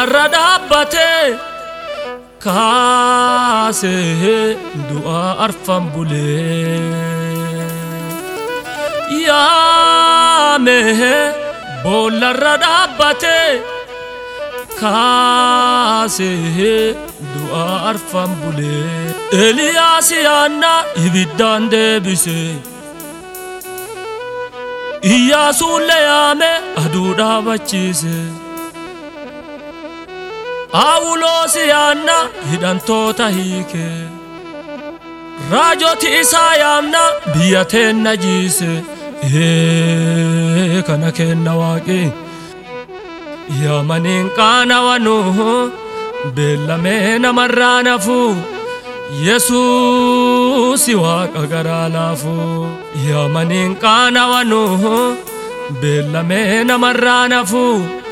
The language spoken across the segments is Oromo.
radabate kaase du'a arfan bule ya me bolla radabate kaase du'a arfan bule Elias yana ibiddan debise Iyyasu leyame aduda bachise Awulos yana hidantota hike Rajoti isayamna biyaten najise kana kenna waqi Ya manin kana wanu bellame namarranafu Jesus waqa garalafu Ya manin kana wanu bellame namarranafu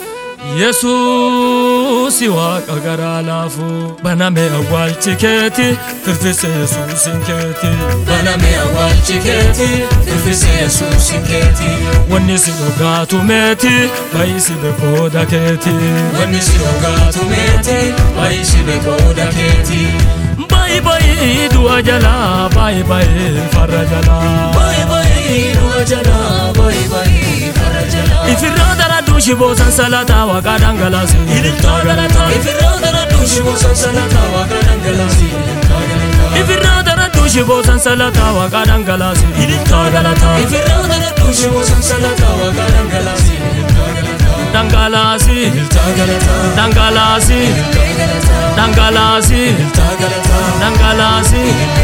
Jesus waqa garalafu baname awal chiketi firfise Jesus inketi baname awal chiketi firfise Jesus inketi wani silogatu meti baisi bekoda keti wani silogatu meti baisi bekoda keti Bye bye dua jala bye bye farajala bye bye dua jala bye bye farajala Ifirada dushi bosan salata wa kadangalasi Ifirada dushi bosan salata wa kadangalasi Ifirada dushi bosan salata wa kadangalasi Ifirada dushi bosan salata wa kadangalasi Dangalasi Dangalasi Dangalasi Dangalasi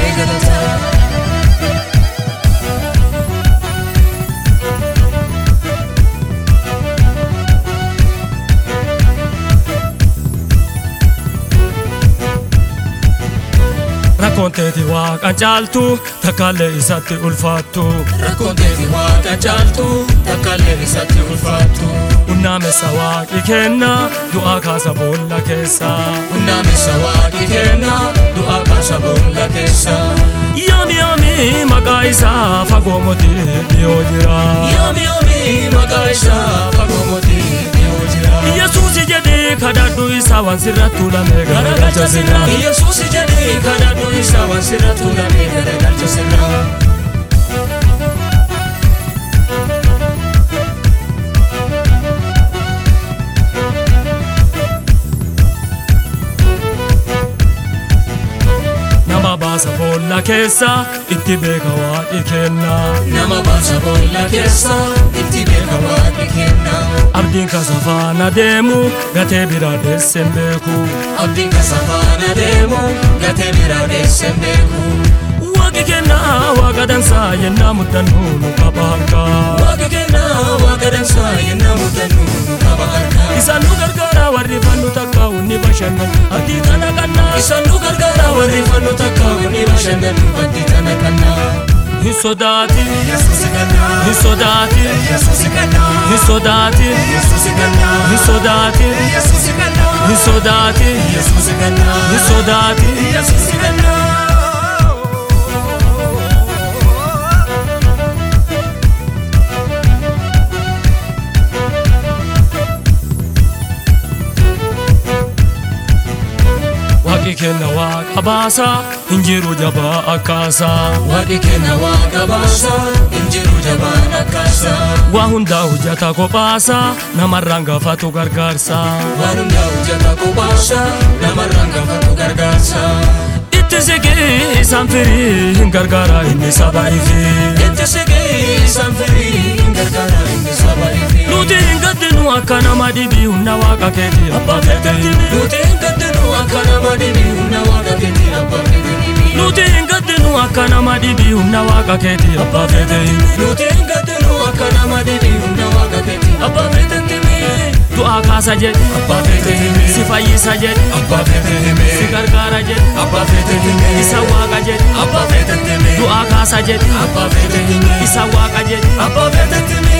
Raccontati waqa caaltu takkalle isatti ulfaattu Raccontati waqa caaltu takkalle isatti ulfaattu Unnamessa waaqi kenna du'a kaasa boolla keessa Unnamessa waaqi kenna du'a kaasa boolla keessa Yoomi maqaa isaa fagoo moti dhiyoo jira Yoomi maqaa isaa fagoo moti dhiyoo jira Yesuus jedhee kadhadhu isaa waan sirrattu lamee garagalcha sirra Yesuus jedhee kadhadhu isaa waan sirrattu lamee garagalcha sirra Nama baasa boolla keessa itti beeka waaqi kenna Nama baasa boolla keessa itti beeka waaqi kenna Abdiin kasa faana deemu gatee biraa deessen beeku Abdiin kasa faana deemu gatee biraa deessen beeku Waaqi kenna waaqa dansaa yennaa muddannuu nu qaba harka Waaqi kenna waaqa dansaa yennaa muddannuu nu qaba harka Isaan nu gargaara warri fannu takka unni bashannan Abdii tana kanna Isaan nu gargaara warri fannu takka unni bashannan Abdii tana kanna Hin sodaati Yesuus kanna Hin sodaati Yesuus kanna Hin sodaati Yesuus kanna Hin sodaati Yesuus kanna Hin sodaati Yesuus kanna Hin sodaati Yesuus kanna Waaqi kenna waaqa baasa hinjiru jabaa akkaasa Waaqi kenna waaqa baasa hinjiru jabaa akkaasa Waa hundaa hojjata kophaasa namarraan gaafatu gargaarsa Waa hundaa hojjata kophaasa namarraan gaafatu gargaarsa Itti siqii isaan firii hin gargaara inni saba ifi Itti siqii isaan firii hin gargaara inni saba ifi Nuti hin gaddinu akka nama dhibii humna waaqa keetii abbaa feetii Nuti hin gaddinu akka nama dhibii humna waaqa keetii abbaa feetii Nuti hin gaddinu akka nama dhibii humna waaqa keetii abbaa feetii Nuti hin gaddinu akka nama dhibii humna waaqa keetii abbaa feetii Du'a kaasa jedhi abbaa feetii Si fayyisa jedhi abbaa feetii Si gargaara jedhi abbaa feetii Isa waaqa jedhi abbaa feetii Du'a kaasa jedhi abbaa feetii Isa waaqa jedhi abbaa feetii